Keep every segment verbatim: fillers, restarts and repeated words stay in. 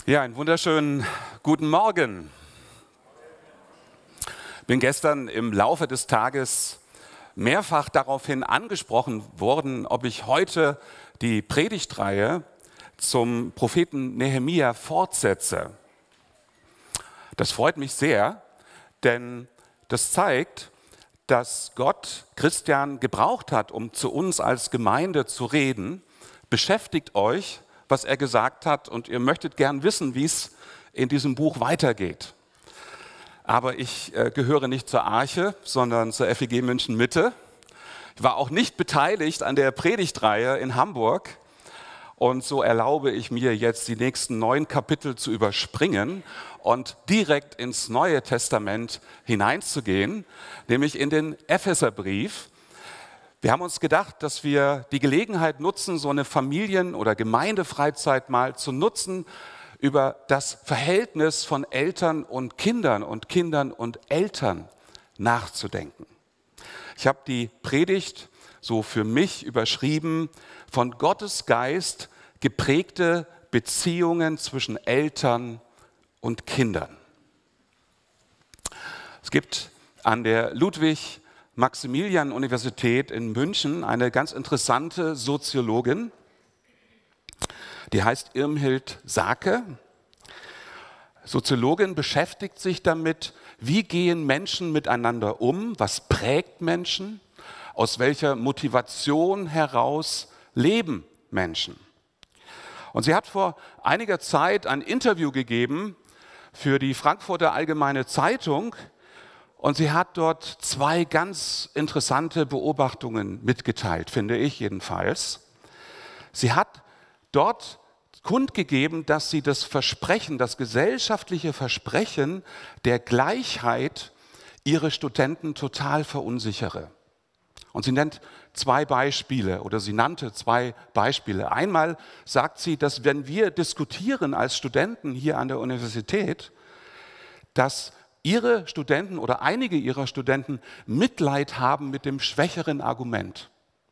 Ja, einen wunderschönen guten Morgen. Ich bin gestern im Laufe des Tages mehrfach daraufhin angesprochen worden, ob ich heute die Predigtreihe zum Propheten Nehemia fortsetze. Das freut mich sehr, denn das zeigt, dass Gott Christian gebraucht hat, um zu uns als Gemeinde zu reden. Beschäftigt euch, was er gesagt hat, und ihr möchtet gern wissen, wie es in diesem Buch weitergeht. Aber ich äh, gehöre nicht zur Arche, sondern zur F E G München Mitte. Ich war auch nicht beteiligt an der Predigtreihe in Hamburg. Und so erlaube ich mir jetzt, die nächsten neun Kapitel zu überspringen und direkt ins Neue Testament hineinzugehen, nämlich in den Epheserbrief. Wir haben uns gedacht, dass wir die Gelegenheit nutzen, so eine Familien- oder Gemeindefreizeit mal zu nutzen, über das Verhältnis von Eltern und Kindern und Kindern und Eltern nachzudenken. Ich habe die Predigt so für mich überschrieben: von Gottes Geist geprägte Beziehungen zwischen Eltern und Kindern. Es gibt an der Ludwig-Maximilian-Universität in München eine ganz interessante Soziologin, die heißt Irmhild Sake. Soziologin beschäftigt sich damit, wie gehen Menschen miteinander um, was prägt Menschen, aus welcher Motivation heraus leben Menschen. Und sie hat vor einiger Zeit ein Interview gegeben für die Frankfurter Allgemeine Zeitung, und sie hat dort zwei ganz interessante Beobachtungen mitgeteilt, finde ich jedenfalls. Sie hat dort kundgegeben, dass sie das Versprechen, das gesellschaftliche Versprechen der Gleichheit ihre Studenten total verunsichere. Und sie nennt zwei Beispiele oder sie nannte zwei Beispiele. Einmal sagt sie, dass wenn wir diskutieren als Studenten hier an der Universität, dass ihre Studenten oder einige ihrer Studenten Mitleid haben mit dem schwächeren Argument.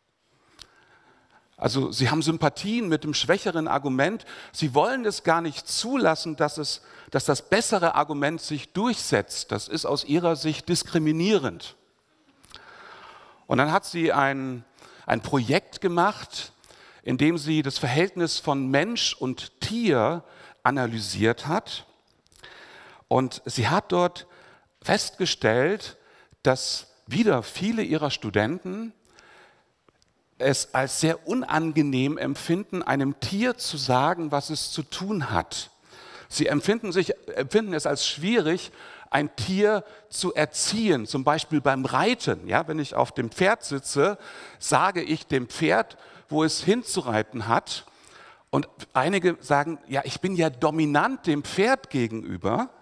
Also sie haben Sympathien mit dem schwächeren Argument. Sie wollen es gar nicht zulassen, dass, es, dass das bessere Argument sich durchsetzt. Das ist aus ihrer Sicht diskriminierend. Und dann hat sie ein, ein Projekt gemacht, in dem sie das Verhältnis von Mensch und Tier analysiert hat. Und sie hat dort festgestellt, dass wieder viele ihrer Studenten es als sehr unangenehm empfinden, einem Tier zu sagen, was es zu tun hat. Sie empfinden, sich, empfinden es als schwierig, ein Tier zu erziehen, zum Beispiel beim Reiten. Ja, wenn ich auf dem Pferd sitze, sage ich dem Pferd, wo es hinzureiten hat. Und einige sagen, ja, ich bin ja dominant dem Pferd gegenüber.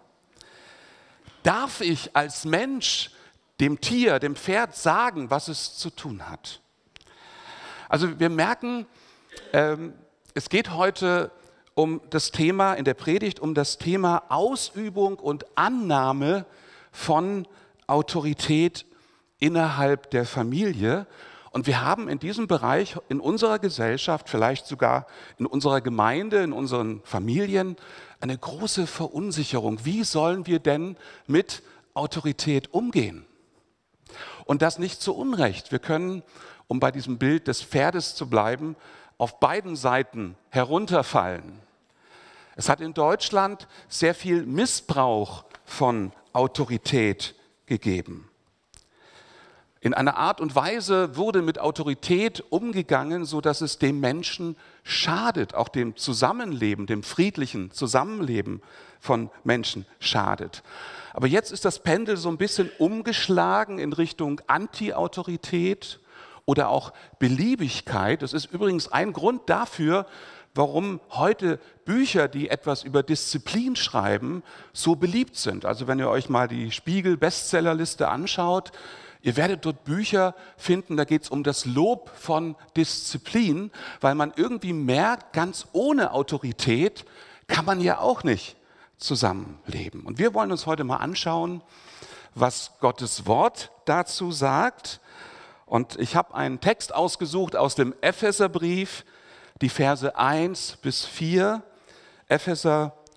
Darf ich als Mensch dem Tier, dem Pferd sagen, was es zu tun hat? Also wir merken, ähm, es geht heute um das Thema in der Predigt, um das Thema Ausübung und Annahme von Autorität innerhalb der Familie. Und wir haben in diesem Bereich in unserer Gesellschaft, vielleicht sogar in unserer Gemeinde, in unseren Familien, eine große Verunsicherung. Wie sollen wir denn mit Autorität umgehen? Und das nicht zu Unrecht. Wir können, um bei diesem Bild des Pferdes zu bleiben, auf beiden Seiten herunterfallen. Es hat in Deutschland sehr viel Missbrauch von Autorität gegeben. In einer Art und Weise wurde mit Autorität umgegangen, sodass es dem Menschen schadet, auch dem Zusammenleben, dem friedlichen Zusammenleben von Menschen schadet. Aber jetzt ist das Pendel so ein bisschen umgeschlagen in Richtung Anti-Autorität oder auch Beliebigkeit. Das ist übrigens ein Grund dafür, warum heute Bücher, die etwas über Disziplin schreiben, so beliebt sind. Also wenn ihr euch mal die Spiegel-Bestsellerliste anschaut, ihr werdet dort Bücher finden, da geht es um das Lob von Disziplin, weil man irgendwie merkt, ganz ohne Autorität kann man ja auch nicht zusammenleben. Und wir wollen uns heute mal anschauen, was Gottes Wort dazu sagt. Und ich habe einen Text ausgesucht aus dem Epheserbrief, die Verse eins bis vier, Epheser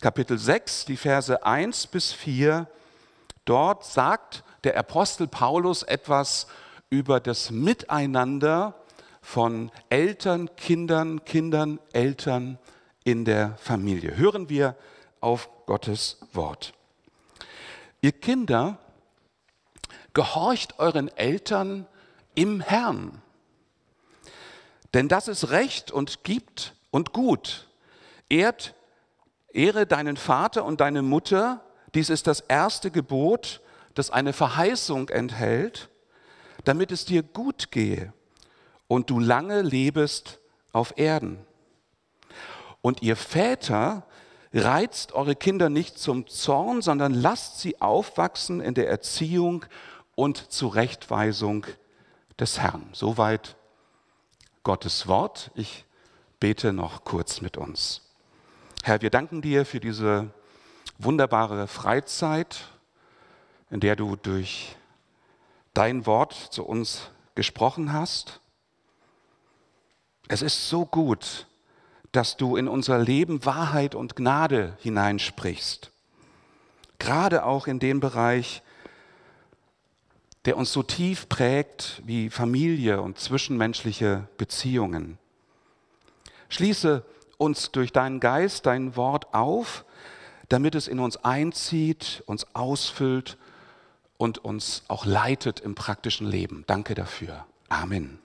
Kapitel sechs, die Verse eins bis vier. Dort sagt der Apostel Paulus etwas über das Miteinander von Eltern, Kindern, Kindern, Eltern in der Familie. Hören wir auf Gottes Wort. Ihr Kinder, gehorcht euren Eltern im Herrn, denn das ist recht und gibt und gut. Ehrt, ehre deinen Vater und deine Mutter, dies ist das erste Gebot, das eine Verheißung enthält, damit es dir gut gehe und du lange lebest auf Erden. Und ihr Väter, reizt eure Kinder nicht zum Zorn, sondern lasst sie aufwachsen in der Erziehung und Zurechtweisung des Herrn. Soweit Gottes Wort. Ich bete noch kurz mit uns. Herr, wir danken dir für diese wunderbare Freizeit, in der du durch dein Wort zu uns gesprochen hast. Es ist so gut, dass du in unser Leben Wahrheit und Gnade hineinsprichst. Gerade auch in dem Bereich, der uns so tief prägt wie Familie und zwischenmenschliche Beziehungen. Schließe uns durch deinen Geist, dein Wort auf, damit es in uns einzieht, uns ausfüllt und uns auch leitet im praktischen Leben. Danke dafür. Amen.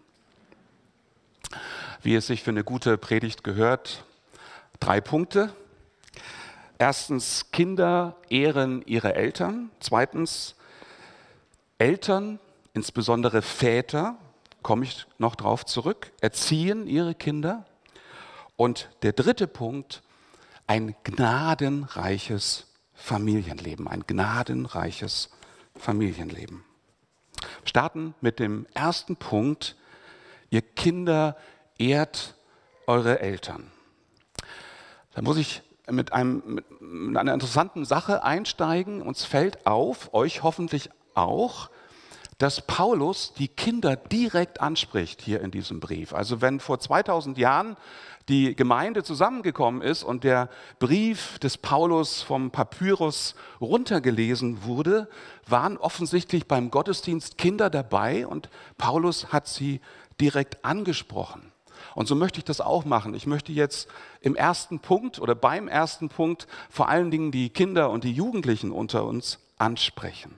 Wie es sich für eine gute Predigt gehört, drei Punkte. Erstens, Kinder ehren ihre Eltern. Zweitens, Eltern, insbesondere Väter, komme ich noch drauf zurück, erziehen ihre Kinder. Und der dritte Punkt, ein gnadenreiches Familienleben, ein gnadenreiches Familienleben. Wir starten mit dem ersten Punkt, ihr Kinder ehrt eure Eltern. Da muss ich mit, einem, mit einer interessanten Sache einsteigen. Uns fällt auf, euch hoffentlich auch, dass Paulus die Kinder direkt anspricht hier in diesem Brief. Also wenn vor zweitausend Jahren die Gemeinde zusammengekommen ist und der Brief des Paulus vom Papyrus runtergelesen wurde, waren offensichtlich beim Gottesdienst Kinder dabei und Paulus hat sie direkt angesprochen. Und so möchte ich das auch machen. Ich möchte jetzt im ersten Punkt oder beim ersten Punkt vor allen Dingen die Kinder und die Jugendlichen unter uns ansprechen.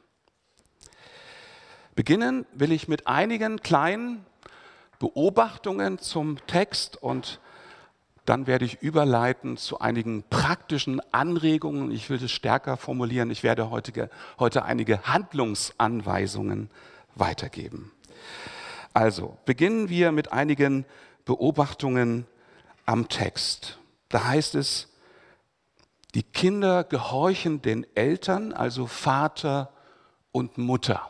Beginnen will ich mit einigen kleinen Beobachtungen zum Text und dann werde ich überleiten zu einigen praktischen Anregungen. Ich will das stärker formulieren. Ich werde heute, heute einige Handlungsanweisungen weitergeben. Also beginnen wir mit einigen Beobachtungen am Text. Da heißt es, die Kinder gehorchen den Eltern, also Vater und Mutter.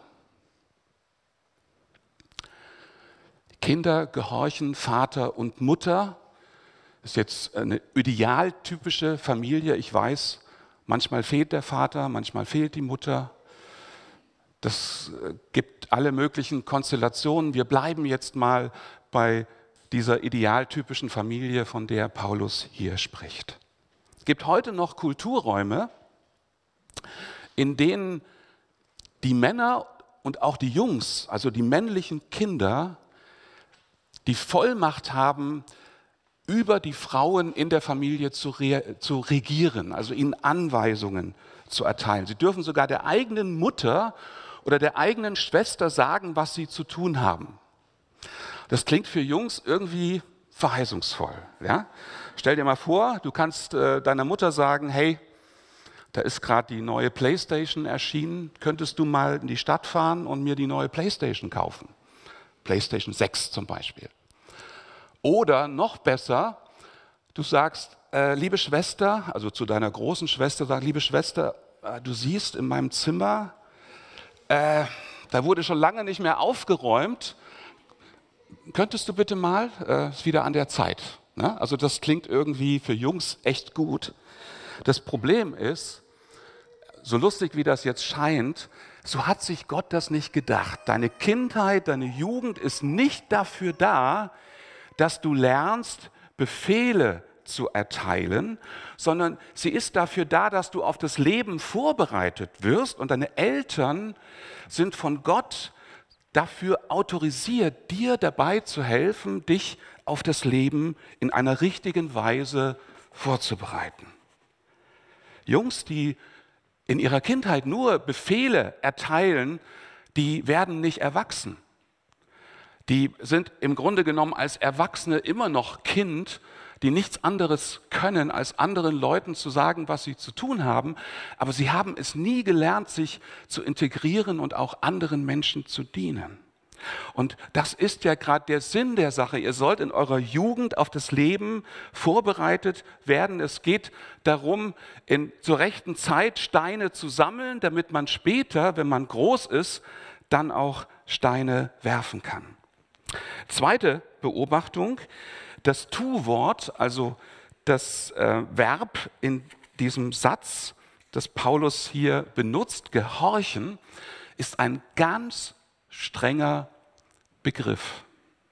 Die Kinder gehorchen Vater und Mutter. Das ist jetzt eine idealtypische Familie. Ich weiß, manchmal fehlt der Vater, manchmal fehlt die Mutter. Das gibt alle möglichen Konstellationen. Wir bleiben jetzt mal bei dieser idealtypischen Familie, von der Paulus hier spricht. Es gibt heute noch Kulturräume, in denen die Männer und auch die Jungs, also die männlichen Kinder, die Vollmacht haben, über die Frauen in der Familie zu, re- zu regieren, also ihnen Anweisungen zu erteilen. Sie dürfen sogar der eigenen Mutter oder der eigenen Schwester sagen, was sie zu tun haben. Das klingt für Jungs irgendwie verheißungsvoll. Ja? Stell dir mal vor, du kannst äh, deiner Mutter sagen, hey, da ist gerade die neue Playstation erschienen, könntest du mal in die Stadt fahren und mir die neue Playstation kaufen? Playstation sechs zum Beispiel. Oder noch besser, du sagst, äh, liebe Schwester, also zu deiner großen Schwester, sag, liebe Schwester, äh, du siehst in meinem Zimmer, äh, da wurde schon lange nicht mehr aufgeräumt, könntest du bitte mal, äh, ist wieder an der Zeit. Ne? Also das klingt irgendwie für Jungs echt gut. Das Problem ist, so lustig wie das jetzt scheint, so hat sich Gott das nicht gedacht. Deine Kindheit, deine Jugend ist nicht dafür da, dass du lernst, Befehle zu erteilen, sondern sie ist dafür da, dass du auf das Leben vorbereitet wirst, und deine Eltern sind von Gott dafür autorisiert, dir dabei zu helfen, dich auf das Leben in einer richtigen Weise vorzubereiten. Jungs, die in ihrer Kindheit nur Befehle erteilen, die werden nicht erwachsen. Die sind im Grunde genommen als Erwachsene immer noch Kind, die nichts anderes können, als anderen Leuten zu sagen, was sie zu tun haben. Aber sie haben es nie gelernt, sich zu integrieren und auch anderen Menschen zu dienen. Und das ist ja gerade der Sinn der Sache. Ihr sollt in eurer Jugend auf das Leben vorbereitet werden. Es geht darum, in, zur rechten Zeit Steine zu sammeln, damit man später, wenn man groß ist, dann auch Steine werfen kann. Zweite Beobachtung, das Tu-Wort, also das äh, Verb in diesem Satz, das Paulus hier benutzt, gehorchen, ist ein ganz strenger Begriff.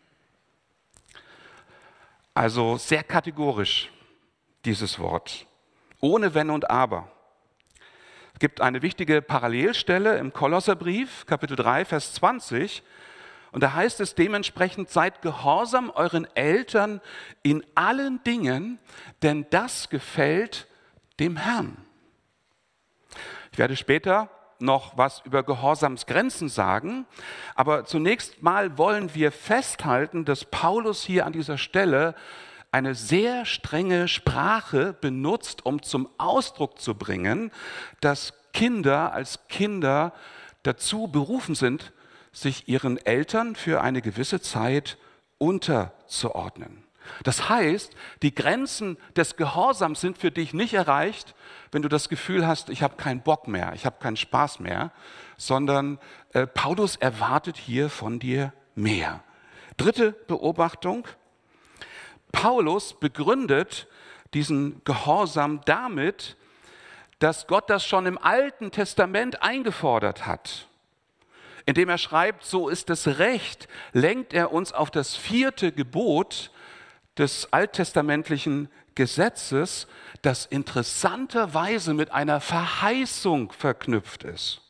Also sehr kategorisch, dieses Wort, ohne Wenn und Aber. Es gibt eine wichtige Parallelstelle im Kolosserbrief, Kapitel drei, Vers zwanzig, und da heißt es dementsprechend: Seid gehorsam euren Eltern in allen Dingen, denn das gefällt dem Herrn. Ich werde später noch was über Gehorsamsgrenzen sagen, aber zunächst mal wollen wir festhalten, dass Paulus hier an dieser Stelle eine sehr strenge Sprache benutzt, um zum Ausdruck zu bringen, dass Kinder als Kinder dazu berufen sind, sich ihren Eltern für eine gewisse Zeit unterzuordnen. Das heißt, die Grenzen des Gehorsams sind für dich nicht erreicht, wenn du das Gefühl hast, ich habe keinen Bock mehr, ich habe keinen Spaß mehr, sondern äh, Paulus erwartet hier von dir mehr. Dritte Beobachtung: Paulus begründet diesen Gehorsam damit, dass Gott das schon im Alten Testament eingefordert hat. Indem er schreibt, so ist es recht, lenkt er uns auf das vierte Gebot des alttestamentlichen Gesetzes, das interessanterweise mit einer Verheißung verknüpft ist.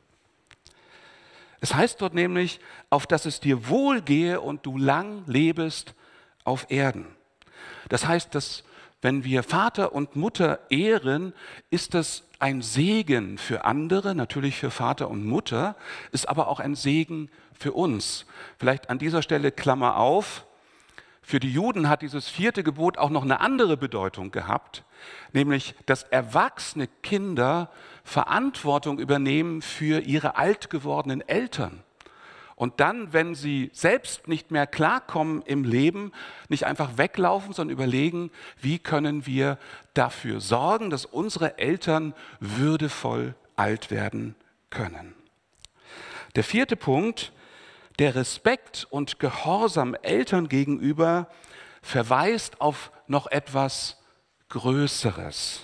Es heißt dort nämlich, auf dass es dir wohlgehe und du lang lebest auf Erden. Das heißt, dass wenn wir Vater und Mutter ehren, ist das ein Segen für andere, natürlich für Vater und Mutter, ist aber auch ein Segen für uns. Vielleicht an dieser Stelle Klammer auf: Für die Juden hat dieses vierte Gebot auch noch eine andere Bedeutung gehabt, nämlich, dass erwachsene Kinder Verantwortung übernehmen für ihre alt gewordenen Eltern. Und dann, wenn sie selbst nicht mehr klarkommen im Leben, nicht einfach weglaufen, sondern überlegen, wie können wir dafür sorgen, dass unsere Eltern würdevoll alt werden können. Der vierte Punkt: Der Respekt und Gehorsam Eltern gegenüber verweist auf noch etwas Größeres.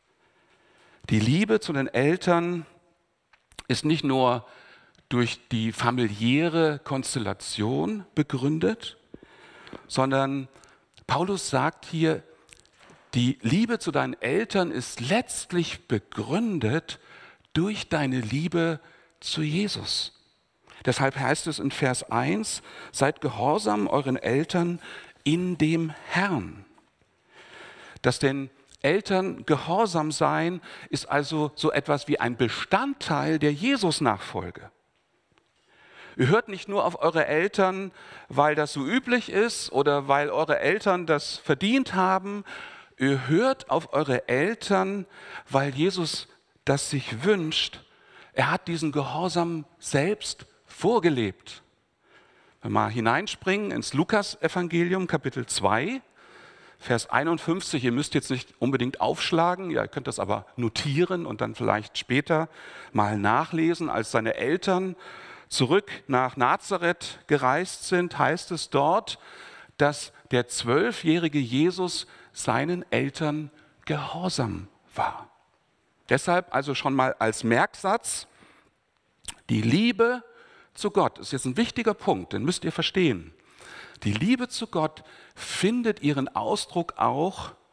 Die Liebe zu den Eltern ist nicht nur durch die familiäre Konstellation begründet, sondern Paulus sagt hier, die Liebe zu deinen Eltern ist letztlich begründet durch deine Liebe zu Jesus. Deshalb heißt es in Vers eins, seid gehorsam euren Eltern in dem Herrn. Dass den Eltern gehorsam sein, ist also so etwas wie ein Bestandteil der Jesus-Nachfolge. Ihr hört nicht nur auf eure Eltern, weil das so üblich ist oder weil eure Eltern das verdient haben. Ihr hört auf eure Eltern, weil Jesus das sich wünscht. Er hat diesen Gehorsam selbst vorgelebt. Wenn wir mal hineinspringen ins Lukas-Evangelium, Kapitel zwei, Vers einundfünfzig. Ihr müsst jetzt nicht unbedingt aufschlagen, ihr könnt das aber notieren und dann vielleicht später mal nachlesen. Als seine Eltern zurück nach Nazareth gereist sind, heißt es dort, dass der zwölfjährige Jesus seinen Eltern gehorsam war. Deshalb also schon mal als Merksatz, die Liebe zu Gott ist jetzt ein wichtiger Punkt, den müsst ihr verstehen. Die Liebe zu Gott findet ihren Ausdruck auch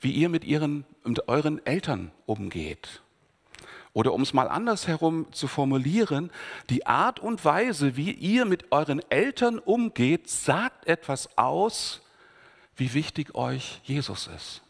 wie ihr mit, ihren, mit euren Eltern umgeht. Oder um es mal andersherum zu formulieren, die Art und Weise, wie ihr mit euren Eltern umgeht, sagt etwas aus, wie wichtig euch Jesus ist.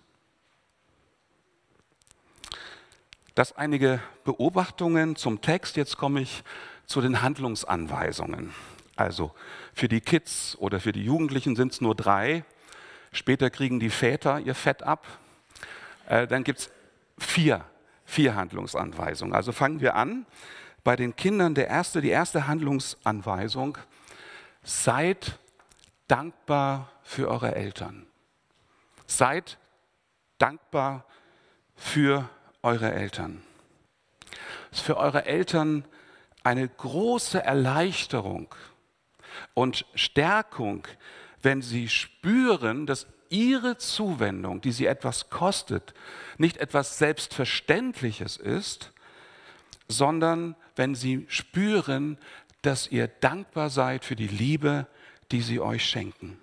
Das einige Beobachtungen zum Text. Jetzt komme ich zu den Handlungsanweisungen. Also für die Kids oder für die Jugendlichen sind es nur drei. Später kriegen die Väter ihr Fett ab. Äh, dann gibt es vier, vier Handlungsanweisungen. Also fangen wir an bei den Kindern. Der erste, die erste Handlungsanweisung: Seid dankbar für eure Eltern. Seid dankbar für eure Eltern. Es ist für eure Eltern eine große Erleichterung und Stärkung, wenn sie spüren, dass ihre Zuwendung, die sie etwas kostet, nicht etwas Selbstverständliches ist, sondern wenn sie spüren, dass ihr dankbar seid für die Liebe, die sie euch schenken.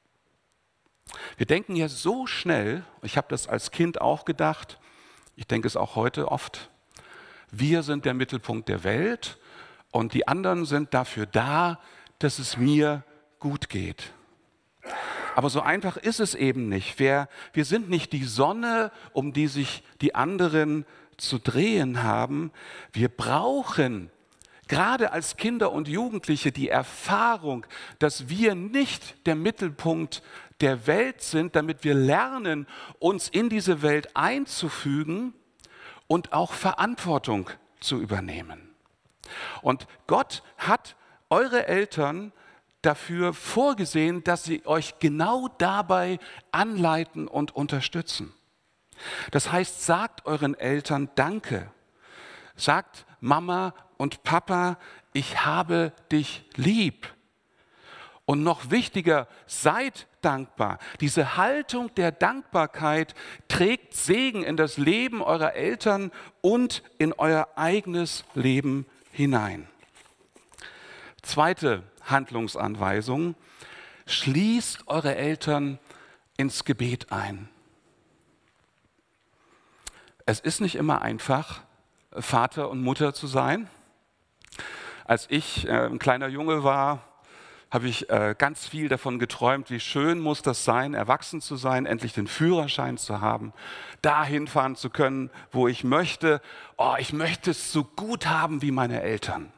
Wir denken ja so schnell, ich habe das als Kind auch gedacht, ich denke es auch heute oft, wir sind der Mittelpunkt der Welt und die anderen sind dafür da, dass es mir gut geht. Aber so einfach ist es eben nicht. Wir, wir sind nicht die Sonne, um die sich die anderen zu drehen haben. Wir brauchen gerade als Kinder und Jugendliche die Erfahrung, dass wir nicht der Mittelpunkt der Welt sind, damit wir lernen, uns in diese Welt einzufügen und auch Verantwortung zu übernehmen. Und Gott hat eure Eltern dafür vorgesehen, dass sie euch genau dabei anleiten und unterstützen. Das heißt, sagt euren Eltern Danke. Sagt Mama und Papa, ich habe dich lieb. Und noch wichtiger, seid dankbar. Diese Haltung der Dankbarkeit trägt Segen in das Leben eurer Eltern und in euer eigenes Leben hinein. Zweite Handlungsanweisung: Schließt eure Eltern ins Gebet ein. Es ist nicht immer einfach, Vater und Mutter zu sein. Als ich äh, ein kleiner Junge war, habe ich äh, ganz viel davon geträumt, wie schön muss das sein, erwachsen zu sein, endlich den Führerschein zu haben, dahin fahren zu können, wo ich möchte. Oh, ich möchte es so gut haben wie meine Eltern.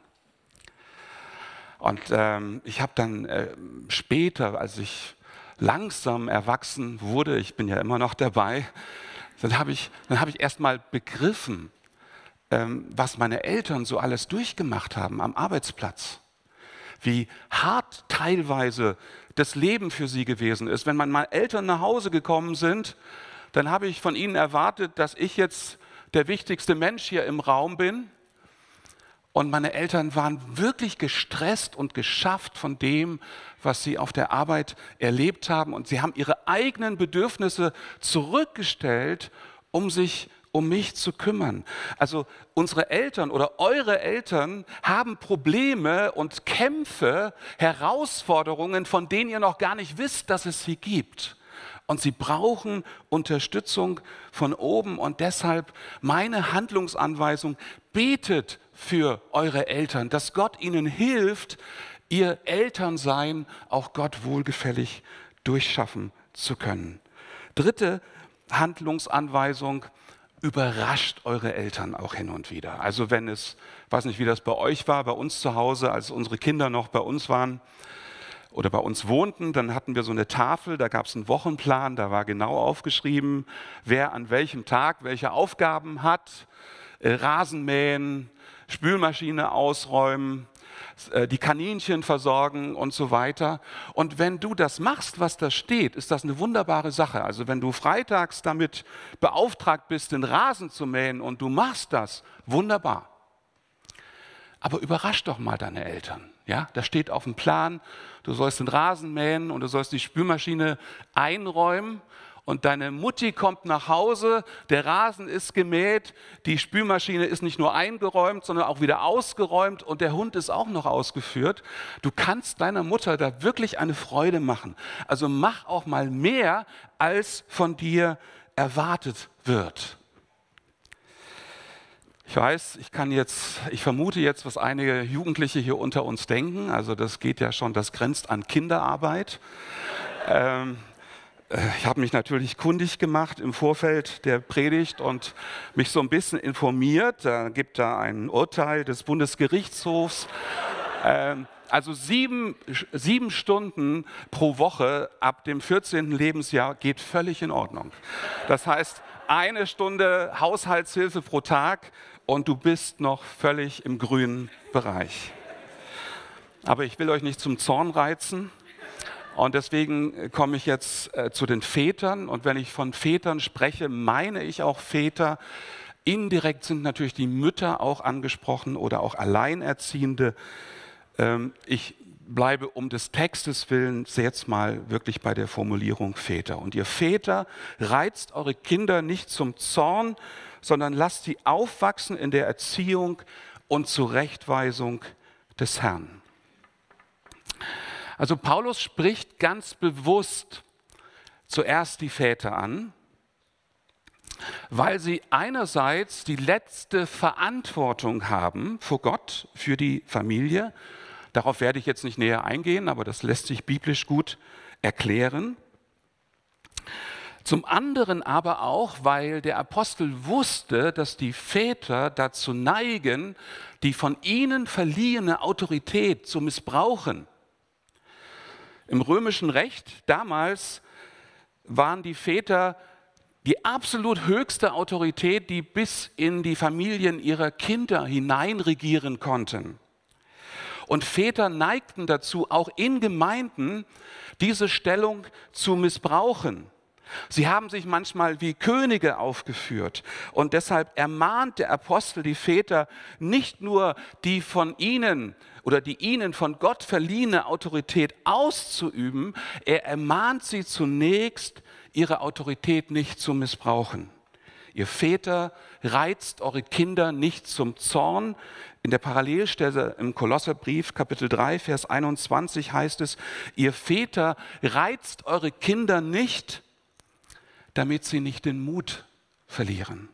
Und ähm, ich habe dann äh, später, als ich langsam erwachsen wurde, ich bin ja immer noch dabei, dann habe ich, dann habe ich erst mal begriffen, ähm, was meine Eltern so alles durchgemacht haben am Arbeitsplatz. Wie hart teilweise das Leben für sie gewesen ist. Wenn meine Eltern nach Hause gekommen sind, dann habe ich von ihnen erwartet, dass ich jetzt der wichtigste Mensch hier im Raum bin. Und meine Eltern waren wirklich gestresst und geschafft von dem, was sie auf der Arbeit erlebt haben. Und sie haben ihre eigenen Bedürfnisse zurückgestellt, um sich um mich zu kümmern. Also unsere Eltern oder eure Eltern haben Probleme und Kämpfe, Herausforderungen, von denen ihr noch gar nicht wisst, dass es sie gibt. Und sie brauchen Unterstützung von oben. Und deshalb meine Handlungsanweisung: Betet für eure Eltern, dass Gott ihnen hilft, ihr Elternsein auch Gott wohlgefällig durchschaffen zu können. Dritte Handlungsanweisung: Überrascht eure Eltern auch hin und wieder. Also wenn es, ich weiß nicht, wie das bei euch war, bei uns zu Hause, als unsere Kinder noch bei uns waren oder bei uns wohnten, dann hatten wir so eine Tafel, da gab es einen Wochenplan, da war genau aufgeschrieben, wer an welchem Tag welche Aufgaben hat. Äh, Rasenmähen, Spülmaschine ausräumen, die Kaninchen versorgen und so weiter. Und wenn du das machst, was da steht, ist das eine wunderbare Sache. Also wenn du freitags damit beauftragt bist, den Rasen zu mähen und du machst das, wunderbar. Aber überrasch doch mal deine Eltern. Ja, da steht auf dem Plan, du sollst den Rasen mähen und du sollst die Spülmaschine einräumen. Und deine Mutti kommt nach Hause, der Rasen ist gemäht, die Spülmaschine ist nicht nur eingeräumt, sondern auch wieder ausgeräumt und der Hund ist auch noch ausgeführt. Du kannst deiner Mutter da wirklich eine Freude machen. Also mach auch mal mehr, als von dir erwartet wird. Ich weiß, ich kann jetzt, ich vermute jetzt, was einige Jugendliche hier unter uns denken. Also das geht ja schon, das grenzt an Kinderarbeit. ähm, ich habe mich natürlich kundig gemacht im Vorfeld der Predigt und mich so ein bisschen informiert. Da gibt da ein Urteil des Bundesgerichtshofs. Ähm, also sieben, sieben Stunden pro Woche ab dem vierzehnten Lebensjahr geht völlig in Ordnung. Das heißt, eine Stunde Haushaltshilfe pro Tag und du bist noch völlig im grünen Bereich. Aber ich will euch nicht zum Zorn reizen und deswegen komme ich jetzt äh, zu den Vätern. Und wenn ich von Vätern spreche, meine ich auch Väter. Indirekt sind natürlich die Mütter auch angesprochen oder auch Alleinerziehende. Ähm, ich bleibe um des Textes willen jetzt mal wirklich bei der Formulierung Väter. Und ihr Väter, reizt eure Kinder nicht zum Zorn, sondern lasst sie aufwachsen in der Erziehung und Zurechtweisung des Herrn. Also Paulus spricht ganz bewusst zuerst die Väter an, weil sie einerseits die letzte Verantwortung haben vor Gott für die Familie. Darauf werde ich jetzt nicht näher eingehen, aber das lässt sich biblisch gut erklären. Zum anderen aber auch, weil der Apostel wusste, dass die Väter dazu neigen, die von ihnen verliehene Autorität zu missbrauchen. Im römischen Recht damals waren die Väter die absolut höchste Autorität, die bis in die Familien ihrer Kinder hineinregieren konnten. Und Väter neigten dazu, auch in Gemeinden diese Stellung zu missbrauchen. Sie haben sich manchmal wie Könige aufgeführt und deshalb ermahnt der Apostel die Väter, nicht nur die von ihnen oder die ihnen von Gott verliehene Autorität auszuüben, er ermahnt sie zunächst, ihre Autorität nicht zu missbrauchen. Ihr Väter, reizt eure Kinder nicht zum Zorn. In der Parallelstelle im Kolosserbrief, Kapitel drei, Vers einundzwanzig heißt es, ihr Väter, reizt eure Kinder nicht, damit sie nicht den Mut verlieren.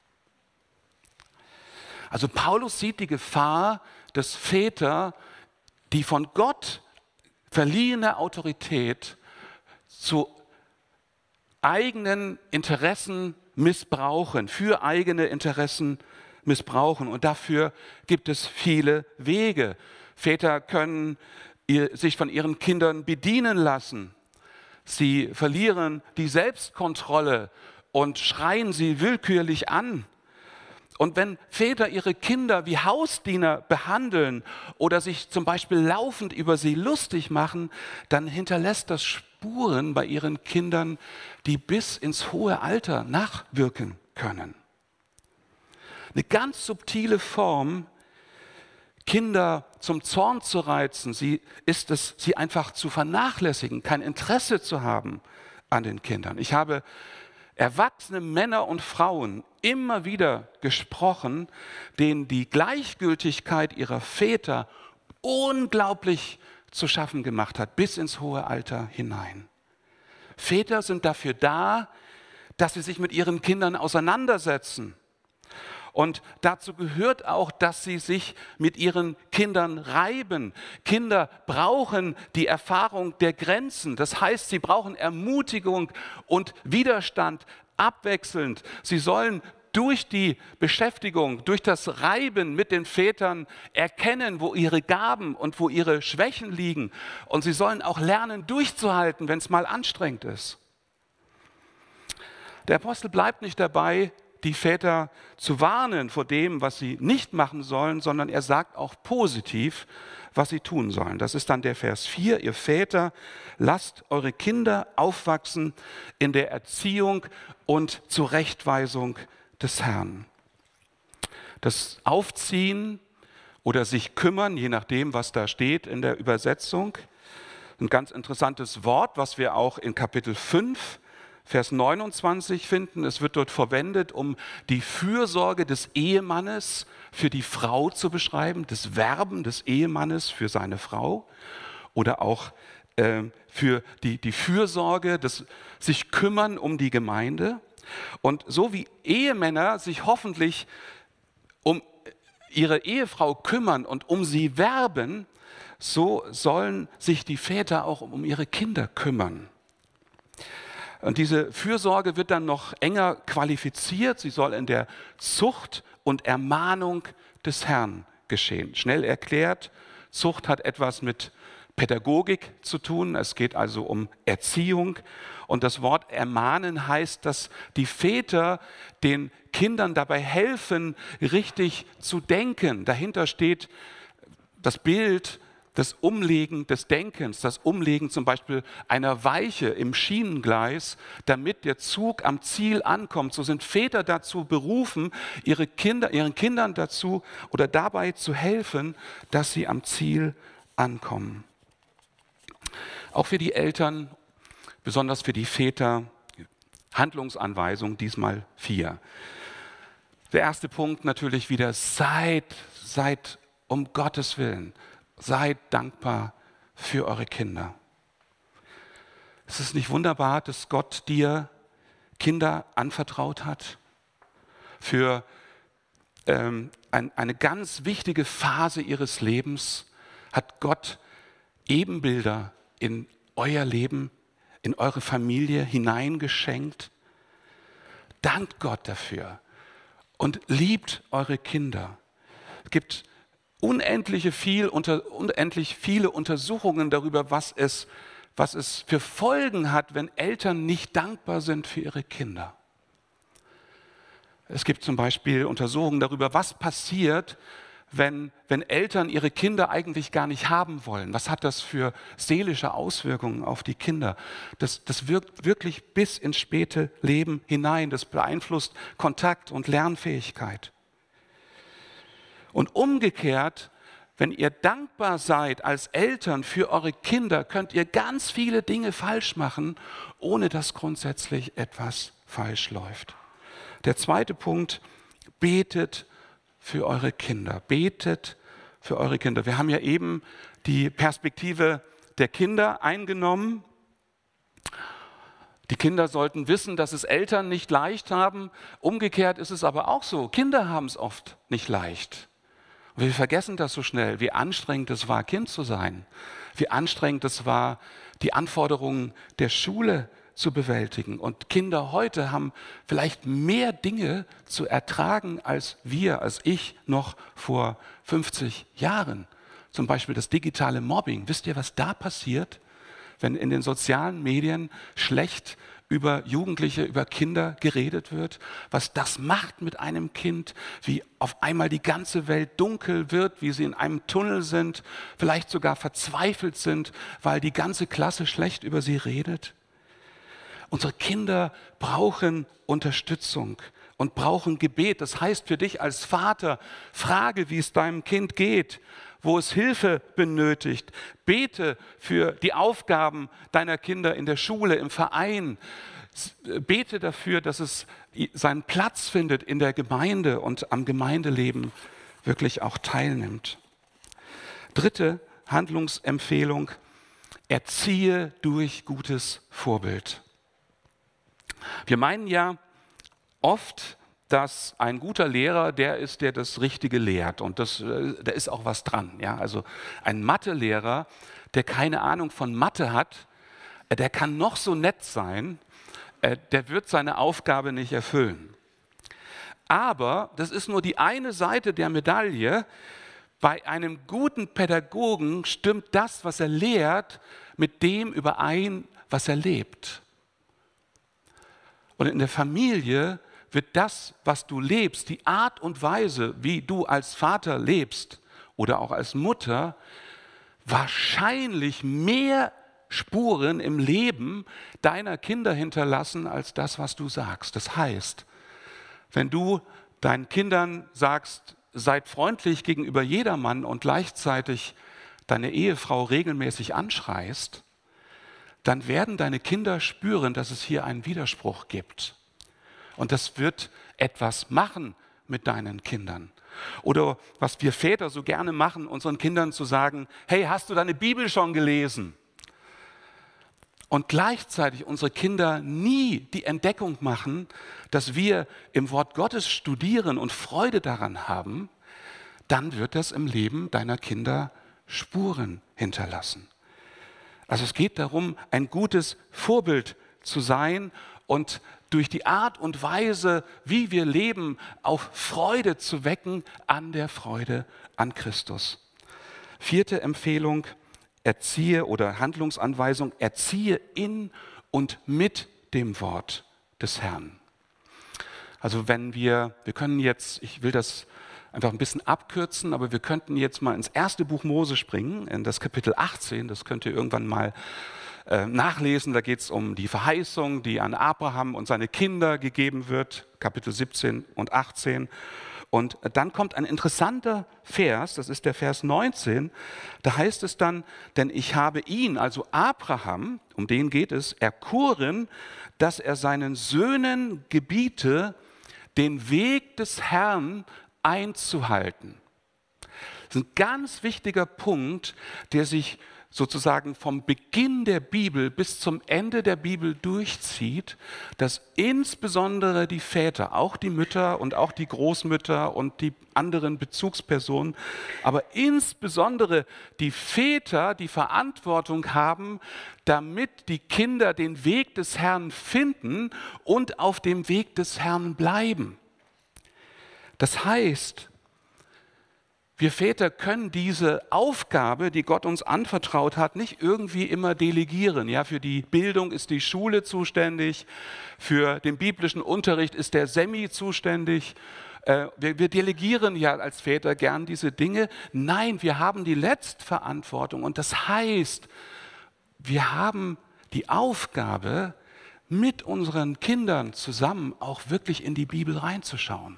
Also Paulus sieht die Gefahr, dass Väter die von Gott verliehene Autorität zu eigenen Interessen missbrauchen, für eigene Interessen missbrauchen. Und dafür gibt es viele Wege. Väter können ihr, sich von ihren Kindern bedienen lassen. Sie verlieren die Selbstkontrolle und schreien sie willkürlich an. Und wenn Väter ihre Kinder wie Hausdiener behandeln oder sich zum Beispiel laufend über sie lustig machen, dann hinterlässt das Spuren bei ihren Kindern, die bis ins hohe Alter nachwirken können. Eine ganz subtile Form, Kinder zum Zorn zu reizen, sie ist es, sie einfach zu vernachlässigen, kein Interesse zu haben an den Kindern. Ich habe erwachsene Männer und Frauen immer wieder gesprochen, denen die Gleichgültigkeit ihrer Väter unglaublich zu schaffen gemacht hat, bis ins hohe Alter hinein. Väter sind dafür da, dass sie sich mit ihren Kindern auseinandersetzen. Und dazu gehört auch, dass sie sich mit ihren Kindern reiben. Kinder brauchen die Erfahrung der Grenzen. Das heißt, sie brauchen Ermutigung und Widerstand abwechselnd. Sie sollen durch die Beschäftigung, durch das Reiben mit den Vätern erkennen, wo ihre Gaben und wo ihre Schwächen liegen. Und sie sollen auch lernen, durchzuhalten, wenn es mal anstrengend ist. Der Apostel bleibt nicht dabei, die Väter zu warnen vor dem, was sie nicht machen sollen, sondern er sagt auch positiv, was sie tun sollen. Das ist dann der Vers vier. Ihr Väter, lasst eure Kinder aufwachsen in der Erziehung und Zurechtweisung des Herrn. Das Aufziehen oder sich kümmern, je nachdem, was da steht in der Übersetzung. Ein ganz interessantes Wort, was wir auch in Kapitel fünf Vers neunundzwanzig finden. Es wird dort verwendet, um die Fürsorge des Ehemannes für die Frau zu beschreiben, das Werben des Ehemannes für seine Frau oder auch äh, für die, die Fürsorge, das sich kümmern um die Gemeinde. Und so wie Ehemänner sich hoffentlich um ihre Ehefrau kümmern und um sie werben, so sollen sich die Väter auch um ihre Kinder kümmern. Und diese Fürsorge wird dann noch enger qualifiziert. Sie soll in der Zucht und Ermahnung des Herrn geschehen. Schnell erklärt, Zucht hat etwas mit Pädagogik zu tun. Es geht also um Erziehung. Und das Wort ermahnen heißt, dass die Väter den Kindern dabei helfen, richtig zu denken. Dahinter steht das Bild des Umlegen des Denkens, das Umlegen zum Beispiel einer Weiche im Schienengleis, damit der Zug am Ziel ankommt. So sind Väter dazu berufen, ihre Kinder, ihren Kindern dazu oder dabei zu helfen, dass sie am Ziel ankommen. Auch für die Eltern, besonders für die Väter, Handlungsanweisung, diesmal vier. Der erste Punkt natürlich wieder, seid, seid um Gottes Willen, seid dankbar für eure Kinder. Es ist nicht wunderbar, dass Gott dir Kinder anvertraut hat für ähm, ein, eine ganz wichtige Phase ihres Lebens, hat Gott Ebenbilder in euer Leben, in eure Familie hineingeschenkt. Dankt Gott dafür und liebt eure Kinder. Es gibt unendliche viel, unter, unendlich viele Untersuchungen darüber, was es, was es für Folgen hat, wenn Eltern nicht dankbar sind für ihre Kinder. Es gibt zum Beispiel Untersuchungen darüber, was passiert, wenn, wenn Eltern ihre Kinder eigentlich gar nicht haben wollen. Was hat das für seelische Auswirkungen auf die Kinder? Das, das wirkt wirklich bis ins späte Leben hinein. Das beeinflusst Kontakt und Lernfähigkeit. Und umgekehrt, wenn ihr dankbar seid als Eltern für eure Kinder, könnt ihr ganz viele Dinge falsch machen, ohne dass grundsätzlich etwas falsch läuft. Der zweite Punkt, betet für eure Kinder. Betet für eure Kinder. Wir haben ja eben die Perspektive der Kinder eingenommen. Die Kinder sollten wissen, dass es Eltern nicht leicht haben. Umgekehrt ist es aber auch so. Kinder haben es oft nicht leicht. Und wir vergessen das so schnell, wie anstrengend es war, Kind zu sein. Wie anstrengend es war, die Anforderungen der Schule zu bewältigen. Und Kinder heute haben vielleicht mehr Dinge zu ertragen als wir, als ich noch vor fünfzig Jahren. Zum Beispiel das digitale Mobbing. Wisst ihr, was da passiert, wenn in den sozialen Medien schlecht über Jugendliche, über Kinder geredet wird? Was das macht mit einem Kind, wie auf einmal die ganze Welt dunkel wird, wie sie in einem Tunnel sind, vielleicht sogar verzweifelt sind, weil die ganze Klasse schlecht über sie redet. Unsere Kinder brauchen Unterstützung und brauchen Gebet. Das heißt für dich als Vater, frage, wie es deinem Kind geht, wo es Hilfe benötigt. Bete für die Aufgaben deiner Kinder in der Schule, im Verein. Bete dafür, dass es seinen Platz findet in der Gemeinde und am Gemeindeleben wirklich auch teilnimmt. Dritte Handlungsempfehlung, erziehe durch gutes Vorbild. Wir meinen ja oft, dass ein guter Lehrer der ist, der das Richtige lehrt. Und das, da ist auch was dran. Ja? Also ein Mathelehrer, der keine Ahnung von Mathe hat, der kann noch so nett sein, der wird seine Aufgabe nicht erfüllen. Aber das ist nur die eine Seite der Medaille. Bei einem guten Pädagogen stimmt das, was er lehrt, mit dem überein, was er lebt. Und in der Familie wird das, was du lebst, die Art und Weise, wie du als Vater lebst oder auch als Mutter, wahrscheinlich mehr Spuren im Leben deiner Kinder hinterlassen, als das, was du sagst. Das heißt, wenn du deinen Kindern sagst, seid freundlich gegenüber jedermann und gleichzeitig deine Ehefrau regelmäßig anschreist, dann werden deine Kinder spüren, dass es hier einen Widerspruch gibt. Und das wird etwas machen mit deinen Kindern. Oder was wir Väter so gerne machen, unseren Kindern zu sagen, hey, hast du deine Bibel schon gelesen? und gleichzeitig unsere Kinder nie die Entdeckung machen, dass wir im Wort Gottes studieren und Freude daran haben, dann wird das im Leben deiner Kinder Spuren hinterlassen. Also es geht darum, ein gutes Vorbild zu sein und durch die Art und Weise, wie wir leben, auf Freude zu wecken an der Freude an Christus. Vierte Empfehlung, erziehe oder Handlungsanweisung, erziehe in und mit dem Wort des Herrn. Also wenn wir, wir können jetzt, ich will das einfach ein bisschen abkürzen, aber wir könnten jetzt mal ins erste Buch Mose springen, in das Kapitel achtzehn, das könnt ihr irgendwann mal äh, nachlesen, da geht es um die Verheißung, die an Abraham und seine Kinder gegeben wird, Kapitel siebzehn und achtzehn. Und dann kommt ein interessanter Vers, das ist der Vers neunzehn, da heißt es dann, denn ich habe ihn, also Abraham, um den geht es, erkoren, dass er seinen Söhnen gebiete, den Weg des Herrn einzuhalten. Das ist ein ganz wichtiger Punkt, der sich sozusagen vom Beginn der Bibel bis zum Ende der Bibel durchzieht, dass insbesondere die Väter, auch die Mütter und auch die Großmütter und die anderen Bezugspersonen, aber insbesondere die Väter die Verantwortung haben, damit die Kinder den Weg des Herrn finden und auf dem Weg des Herrn bleiben. Das heißt, wir Väter können diese Aufgabe, die Gott uns anvertraut hat, nicht irgendwie immer delegieren. Ja, für die Bildung ist die Schule zuständig, für den biblischen Unterricht ist der Semi zuständig. Wir, wir delegieren ja als Väter gern diese Dinge. Nein, wir haben die Letztverantwortung und das heißt, wir haben die Aufgabe, mit unseren Kindern zusammen auch wirklich in die Bibel reinzuschauen.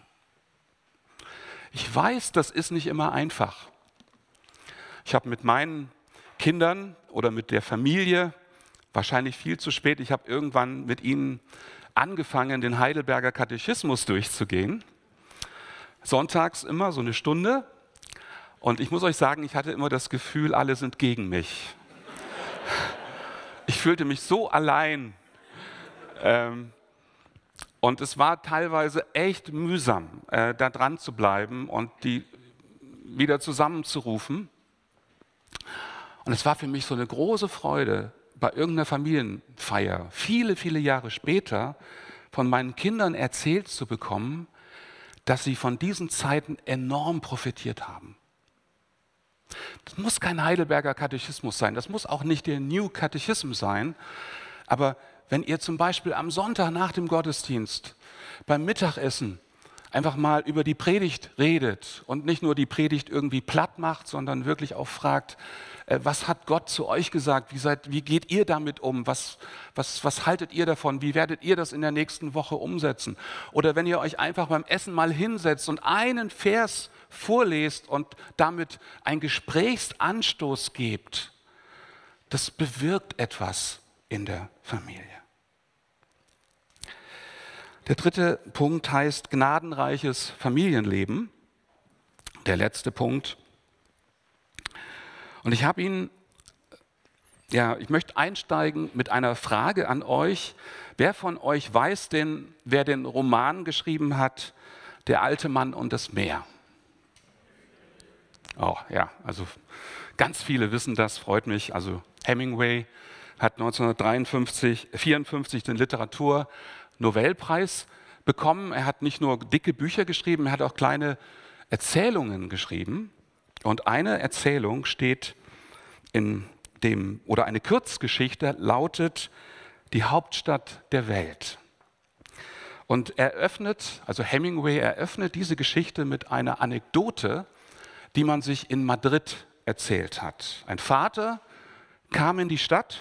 Ich weiß, das ist nicht immer einfach. Ich habe mit meinen Kindern oder mit der Familie, wahrscheinlich viel zu spät, ich habe irgendwann mit ihnen angefangen, den Heidelberger Katechismus durchzugehen. Sonntags immer so eine Stunde. Und ich muss euch sagen, ich hatte immer das Gefühl, alle sind gegen mich. Ich fühlte mich so allein. Ähm, Und es war teilweise echt mühsam, äh, da dran zu bleiben und die wieder zusammenzurufen. Und es war für mich so eine große Freude, bei irgendeiner Familienfeier, viele, viele Jahre später, von meinen Kindern erzählt zu bekommen, dass sie von diesen Zeiten enorm profitiert haben. Das muss kein Heidelberger Katechismus sein, das muss auch nicht der New Catechism sein, aber wenn ihr zum Beispiel am Sonntag nach dem Gottesdienst beim Mittagessen einfach mal über die Predigt redet und nicht nur die Predigt irgendwie platt macht, sondern wirklich auch fragt, äh, was hat Gott zu euch gesagt, wie, seid, wie geht ihr damit um, was, was, was haltet ihr davon, wie werdet ihr das in der nächsten Woche umsetzen? Oder wenn ihr euch einfach beim Essen mal hinsetzt und einen Vers vorlest und damit einen Gesprächsanstoß gebt, das bewirkt etwas in der Familie. Der dritte Punkt heißt gnadenreiches Familienleben. Der letzte Punkt. Und ich habe ihn, ja, ich möchte einsteigen mit einer Frage an euch. Wer von euch weiß denn, wer den Roman geschrieben hat, Der alte Mann und das Meer? Oh, ja, also ganz viele wissen das, freut mich. Also Hemingway hat neunzehnhundertvierundfünfzig den Literatur-Nobelpreis bekommen. Er hat nicht nur dicke Bücher geschrieben, er hat auch kleine Erzählungen geschrieben. Und eine Erzählung steht in dem, oder eine Kurzgeschichte lautet Die Hauptstadt der Welt. Und er öffnet, also Hemingway eröffnet diese Geschichte mit einer Anekdote, die man sich in Madrid erzählt hat. Ein Vater kam in die Stadt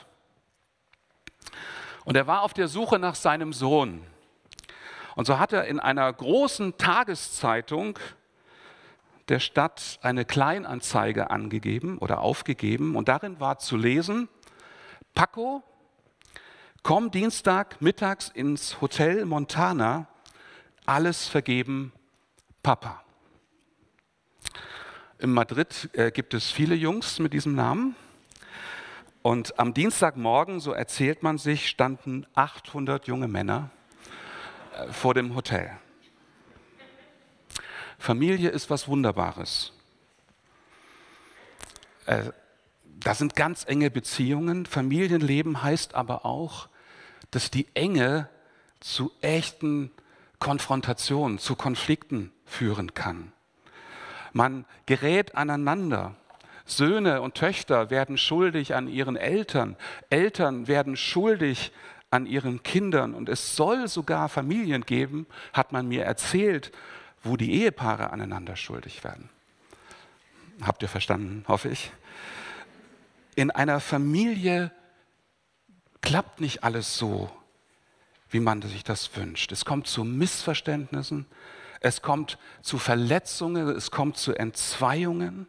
und er war auf der Suche nach seinem Sohn. Und so hat er in einer großen Tageszeitung der Stadt eine Kleinanzeige angegeben oder aufgegeben. Und darin war zu lesen: Paco, komm Dienstag mittags ins Hotel Montana, alles vergeben, Papa. In Madrid äh, gibt es viele Jungs mit diesem Namen. Und am Dienstagmorgen, so erzählt man sich, standen achthundert junge Männer äh, vor dem Hotel. Familie ist was Wunderbares. Äh, das sind ganz enge Beziehungen. Familienleben heißt aber auch, dass die Enge zu echten Konfrontationen, zu Konflikten führen kann. Man gerät aneinander. Söhne und Töchter werden schuldig an ihren Eltern. Eltern werden schuldig an ihren Kindern. Und es soll sogar Familien geben, hat man mir erzählt, wo die Ehepaare aneinander schuldig werden. Habt ihr verstanden, hoffe ich? In einer Familie klappt nicht alles so, wie man sich das wünscht. Es kommt zu Missverständnissen, es kommt zu Verletzungen, es kommt zu Entzweiungen.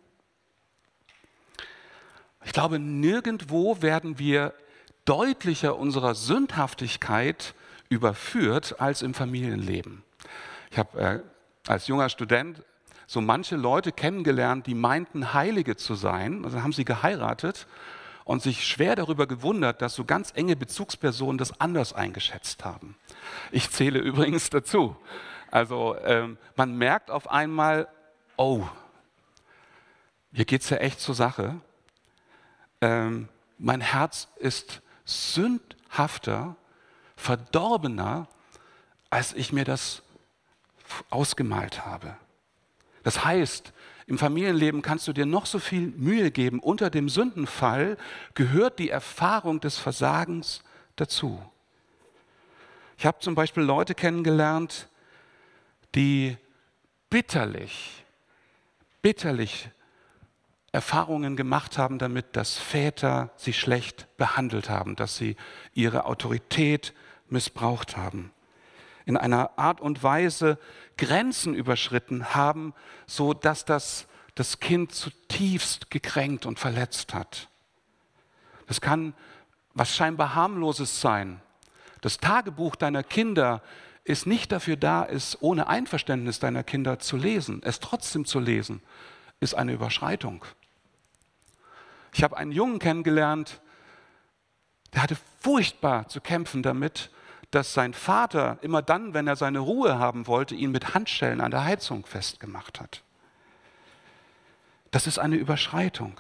Ich glaube, nirgendwo werden wir deutlicher unserer Sündhaftigkeit überführt als im Familienleben. Ich habe äh, als junger Student so manche Leute kennengelernt, die meinten, Heilige zu sein. Also haben sie geheiratet und sich schwer darüber gewundert, dass so ganz enge Bezugspersonen das anders eingeschätzt haben. Ich zähle übrigens dazu. Also ähm, man merkt auf einmal, oh, hier geht es ja echt zur Sache. Ähm, mein Herz ist sündhafter, verdorbener, als ich mir das ausgemalt habe. Das heißt, im Familienleben kannst du dir noch so viel Mühe geben. Unter dem Sündenfall gehört die Erfahrung des Versagens dazu. Ich habe zum Beispiel Leute kennengelernt, die bitterlich, bitterlich Erfahrungen gemacht haben damit, dass Väter sie schlecht behandelt haben, dass sie ihre Autorität missbraucht haben. In einer Art und Weise Grenzen überschritten haben, so dass das das Kind zutiefst gekränkt und verletzt hat. Das kann was scheinbar harmloses sein. Das Tagebuch deiner Kinder ist nicht dafür da, es ohne Einverständnis deiner Kinder zu lesen. Es trotzdem zu lesen, ist eine Überschreitung. Ich habe einen Jungen kennengelernt, der hatte furchtbar zu kämpfen damit, dass sein Vater immer dann, wenn er seine Ruhe haben wollte, ihn mit Handschellen an der Heizung festgemacht hat. Das ist eine Überschreitung.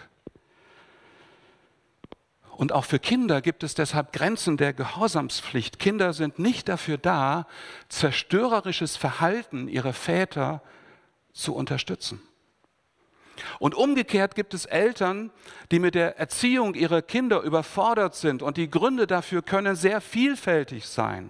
Und auch für Kinder gibt es deshalb Grenzen der Gehorsamspflicht. Kinder sind nicht dafür da, zerstörerisches Verhalten ihrer Väter zu unterstützen. Und umgekehrt gibt es Eltern, die mit der Erziehung ihrer Kinder überfordert sind und die Gründe dafür können sehr vielfältig sein.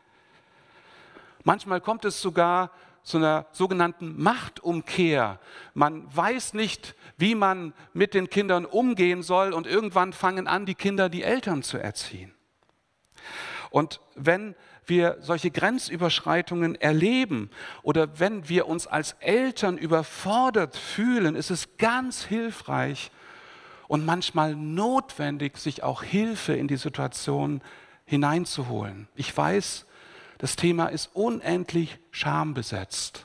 Manchmal kommt es sogar zu einer sogenannten Machtumkehr. Man weiß nicht, wie man mit den Kindern umgehen soll und irgendwann fangen an, die Kinder die Eltern zu erziehen. Und wenn wir solche Grenzüberschreitungen erleben oder wenn wir uns als Eltern überfordert fühlen, ist es ganz hilfreich und manchmal notwendig, sich auch Hilfe in die Situation hineinzuholen. Ich weiß, das Thema ist unendlich schambesetzt.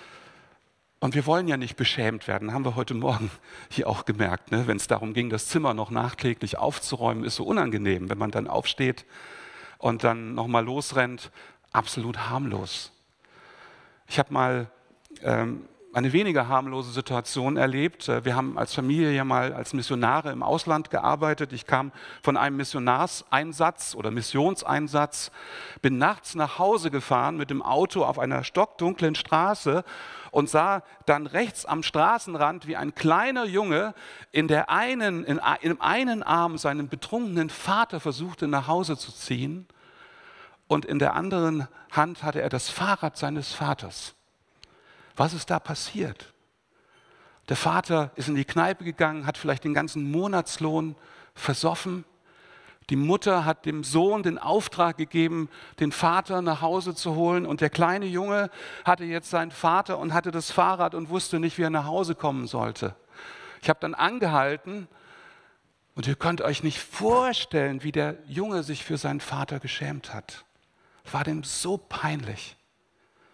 Und wir wollen ja nicht beschämt werden, haben wir heute Morgen hier auch gemerkt. Ne? Wenn es darum ging, das Zimmer noch nachträglich aufzuräumen, ist so unangenehm, wenn man dann aufsteht und dann nochmal losrennt, absolut harmlos. Ich habe mal ähm, eine weniger harmlose Situation erlebt. Wir haben als Familie ja mal als Missionare im Ausland gearbeitet. Ich kam von einem Missionarseinsatz oder Missionseinsatz, bin nachts nach Hause gefahren mit dem Auto auf einer stockdunklen Straße und sah dann rechts am Straßenrand, wie ein kleiner Junge in der einen, in, in einen Arm seinen betrunkenen Vater versuchte nach Hause zu ziehen und in der anderen Hand hatte er das Fahrrad seines Vaters. Was ist da passiert? Der Vater ist in die Kneipe gegangen, hat vielleicht den ganzen Monatslohn versoffen. Die Mutter hat dem Sohn den Auftrag gegeben, den Vater nach Hause zu holen. Und der kleine Junge hatte jetzt seinen Vater und hatte das Fahrrad und wusste nicht, wie er nach Hause kommen sollte. Ich habe dann angehalten und ihr könnt euch nicht vorstellen, wie der Junge sich für seinen Vater geschämt hat. Es war dem so peinlich.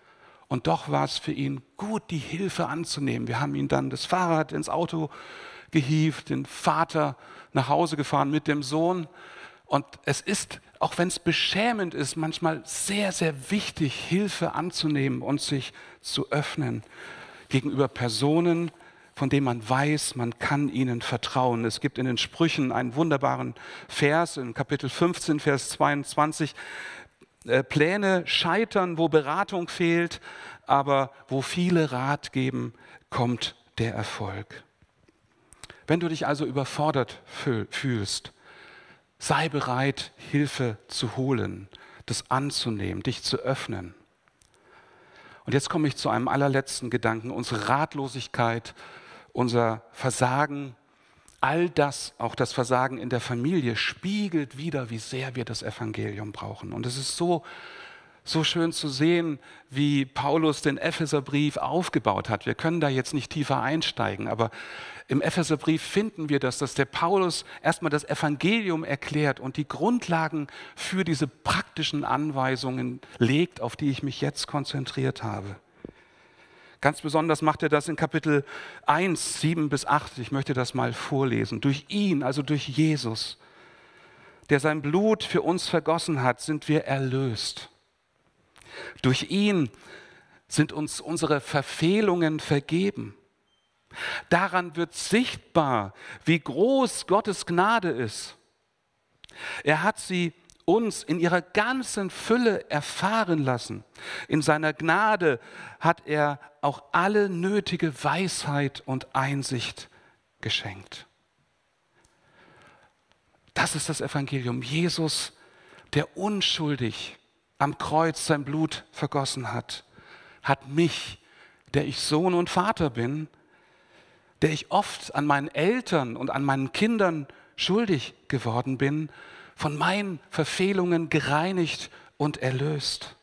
Und doch war es für ihn gut, die Hilfe anzunehmen. Wir haben ihm dann das Fahrrad ins Auto gehievt, den Vater nach Hause gefahren mit dem Sohn. Und es ist, auch wenn es beschämend ist, manchmal sehr, sehr wichtig, Hilfe anzunehmen und sich zu öffnen gegenüber Personen, von denen man weiß, man kann ihnen vertrauen. Es gibt in den Sprüchen einen wunderbaren Vers, in Kapitel fünfzehn, Vers zweiundzwanzig. Äh, Pläne scheitern, wo Beratung fehlt, aber wo viele Rat geben, kommt der Erfolg. Wenn du dich also überfordert fühlst, sei bereit, Hilfe zu holen, das anzunehmen, dich zu öffnen. Und jetzt komme ich zu einem allerletzten Gedanken. Unsere Ratlosigkeit, unser Versagen, all das, auch das Versagen in der Familie, spiegelt wider, wie sehr wir das Evangelium brauchen. Und es ist so, so schön zu sehen, wie Paulus den Epheserbrief aufgebaut hat. Wir können da jetzt nicht tiefer einsteigen, aber im Epheserbrief finden wir das, dass der Paulus erstmal das Evangelium erklärt und die Grundlagen für diese praktischen Anweisungen legt, auf die ich mich jetzt konzentriert habe. Ganz besonders macht er das in Kapitel eins, sieben bis acht. Ich möchte das mal vorlesen. Durch ihn, also durch Jesus, der sein Blut für uns vergossen hat, sind wir erlöst. Durch ihn sind uns unsere Verfehlungen vergeben. Daran wird sichtbar, wie groß Gottes Gnade ist. Er hat sie uns in ihrer ganzen Fülle erfahren lassen. In seiner Gnade hat er auch alle nötige Weisheit und Einsicht geschenkt. Das ist das Evangelium. Jesus, der unschuldig am Kreuz sein Blut vergossen hat, hat mich, der ich Sohn und Vater bin, der ich oft an meinen Eltern und an meinen Kindern schuldig geworden bin, von meinen Verfehlungen gereinigt und erlöst.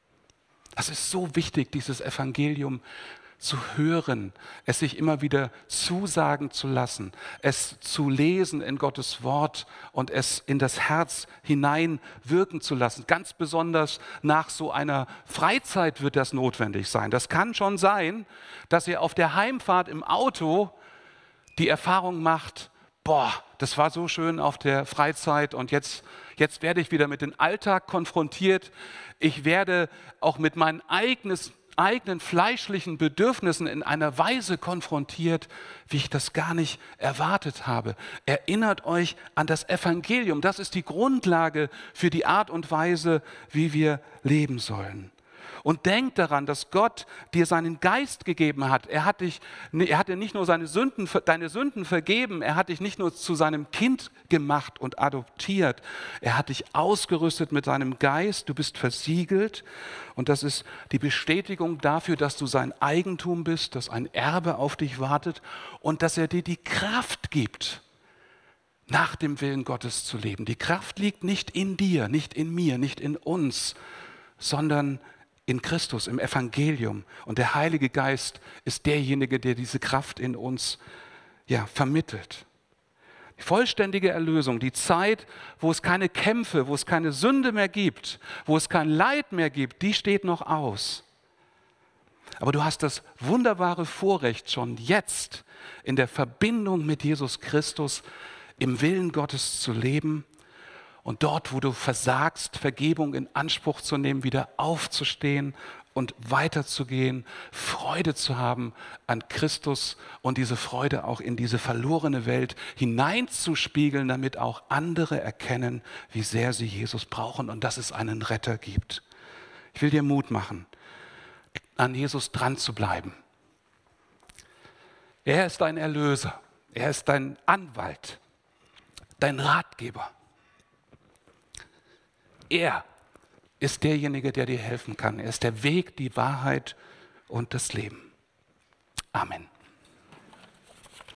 Das ist so wichtig, dieses Evangelium zu hören, es sich immer wieder zusagen zu lassen, es zu lesen in Gottes Wort und es in das Herz hinein wirken zu lassen. Ganz besonders nach so einer Freizeit wird das notwendig sein. Das kann schon sein, dass ihr auf der Heimfahrt im Auto die Erfahrung macht, boah, das war so schön auf der Freizeit und jetzt, jetzt werde ich wieder mit dem Alltag konfrontiert. Ich werde auch mit meinen eigenes, eigenen fleischlichen Bedürfnissen in einer Weise konfrontiert, wie ich das gar nicht erwartet habe. Erinnert euch an das Evangelium. Das ist die Grundlage für die Art und Weise, wie wir leben sollen. Und denk daran, dass Gott dir seinen Geist gegeben hat. Er hat, dich, er hat dir nicht nur seine Sünden, deine Sünden vergeben, er hat dich nicht nur zu seinem Kind gemacht und adoptiert, er hat dich ausgerüstet mit seinem Geist, du bist versiegelt und das ist die Bestätigung dafür, dass du sein Eigentum bist, dass ein Erbe auf dich wartet und dass er dir die Kraft gibt, nach dem Willen Gottes zu leben. Die Kraft liegt nicht in dir, nicht in mir, nicht in uns, sondern in Christus, im Evangelium. Und der Heilige Geist ist derjenige, der diese Kraft in uns ja, vermittelt. Die vollständige Erlösung, die Zeit, wo es keine Kämpfe, wo es keine Sünde mehr gibt, wo es kein Leid mehr gibt, die steht noch aus. Aber du hast das wunderbare Vorrecht, schon jetzt in der Verbindung mit Jesus Christus im Willen Gottes zu leben. Und dort, wo du versagst, Vergebung in Anspruch zu nehmen, wieder aufzustehen und weiterzugehen, Freude zu haben an Christus und diese Freude auch in diese verlorene Welt hineinzuspiegeln, damit auch andere erkennen, wie sehr sie Jesus brauchen und dass es einen Retter gibt. Ich will dir Mut machen, an Jesus dran zu bleiben. Er ist dein Erlöser, er ist dein Anwalt, dein Ratgeber. Er ist derjenige, der dir helfen kann. Er ist der Weg, die Wahrheit und das Leben. Amen.